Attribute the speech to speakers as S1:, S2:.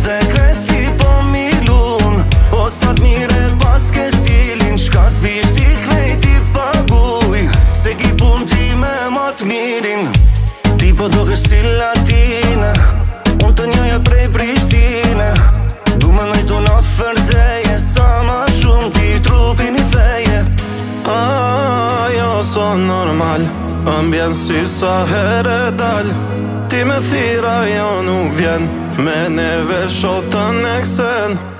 S1: dhe kresti po mi lun. O sa t'mire pas ke stilin, shka t'bish ti knejti paguj. Se ki pun ti me ma t'mirin, ti po do kesh si Latina, unë të njoja prej Prishtine. Du me nëjtu në fërzeje, sa ma shumë ti trupin i theje.
S2: Jo so normal, ambjen si sa here dal. Ti me thira jo nuk vjen, me neve shotën e ksen.